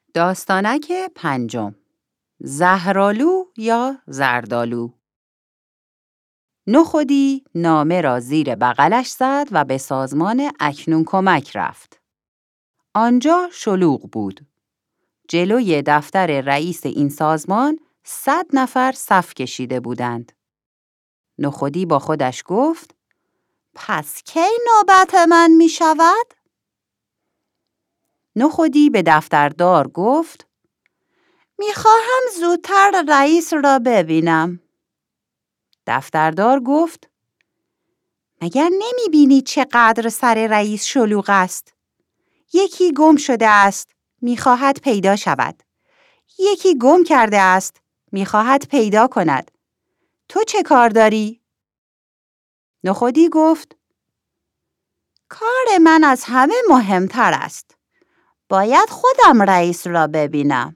داستانک پنجم، زهرآلو یا زردآلو. نخودی نامه را زیر بغلش زد و به سازمان اکنون کمک رفت. آنجا شلوغ بود. جلوی دفتر رئیس این سازمان 100 نفر صف کشیده بودند. نخودی با خودش گفت: پس کی نوبت من می شود؟ نخودی به دفتردار گفت: می خواهم زودتر رئیس را ببینم. دفتردار گفت: مگر نمی بینی چقدر سر رئیس شلوغ است؟ یکی گم شده است، می خواهد پیدا شود. یکی گم کرده است، می خواهد پیدا کند. تو چه کار داری؟ نخودی گفت: کار من از همه مهمتر است. باید خودم رئیس را ببینم.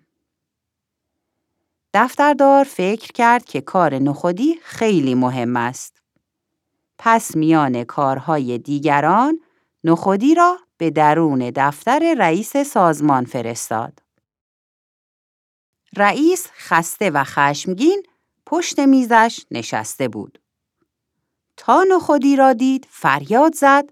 دفتردار فکر کرد که کار نخودی خیلی مهم است. پس میان کارهای دیگران نخودی را به درون دفتر رئیس سازمان فرستاد. رئیس خسته و خشمگین پشت میزش نشسته بود. تا نخودی را دید فریاد زد: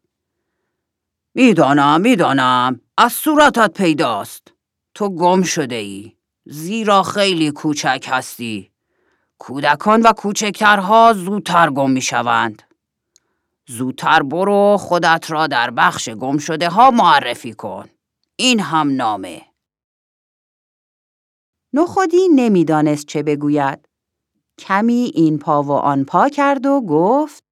میدانم از صورتت پیداست. تو گم شده ای، زیرا خیلی کوچک هستی. کودکان و کوچکترها زودتر گم می شوند. زودتر برو خودت را در بخش گم شده ها معرفی کن. این هم نامه. نخودی نمیدانست چه بگوید. کمی این پا و آن پا کرد و گفت: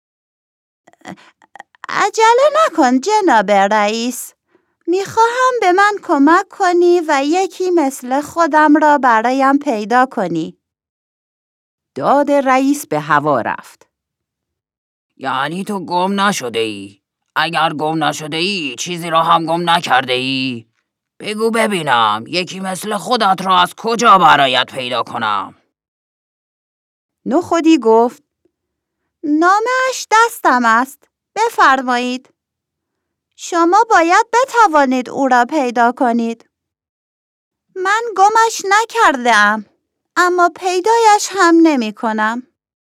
عجله نکن جناب رئیس. میخواهم به من کمک کنی و یکی مثل خودم را برایم پیدا کنی. داد رئیس به هوا رفت. یعنی تو گم نشده ای؟ اگر گم نشده ای چیزی را هم گم نکرده ای؟ بگو ببینم یکی مثل خودت را از کجا برایت پیدا کنم؟ نخودی گفت: نامه‌اش دستم است. بفرمایید. شما باید بتوانید او را پیدا کنید. من گمش نکرده‌ام، اما پیدایش هم نمی کنم.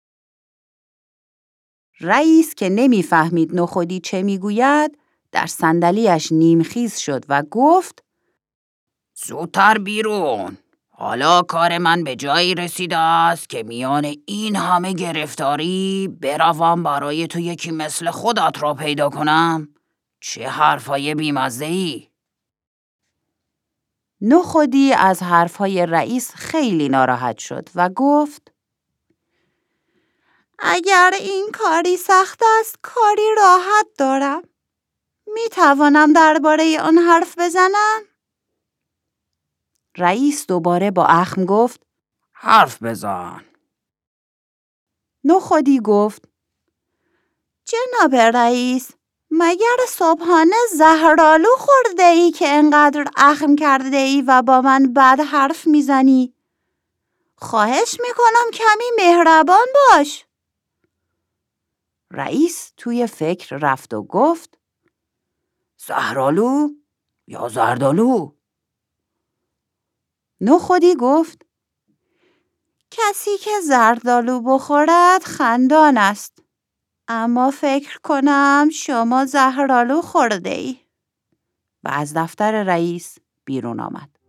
رئیس که نمی‌فهمید نخودی چه میگوید، در صندلی‌اش نیمخیز شد و گفت: زودتر بیرون. حالا کار من به جایی رسیده است که میان این همه گرفتاری بروم برای تو یکی مثل خودت را پیدا کنم؟ چه حرفای بی‌مزه‌ای! نخودی از حرفهای رئیس خیلی ناراحت شد و گفت: اگر این کاری سخت است، کاری راحت دارم. می توانم درباره آن حرف بزنم؟ رئیس دوباره با اخم گفت: حرف بزن. نخودی گفت: جناب رئیس، مگر صبحانه زهرآلو خورده ای که انقدر اخم کرده ای و با من بد حرف میزنی؟ خواهش میکنم کمی مهربان باش. رئیس توی فکر رفت و گفت: زهرآلو یا زردآلو؟ نخودی گفت: کسی که زردآلو بخورد خندان است، اما فکر کنم شما زهرآلو خورده ای. و از دفتر رئیس بیرون آمد.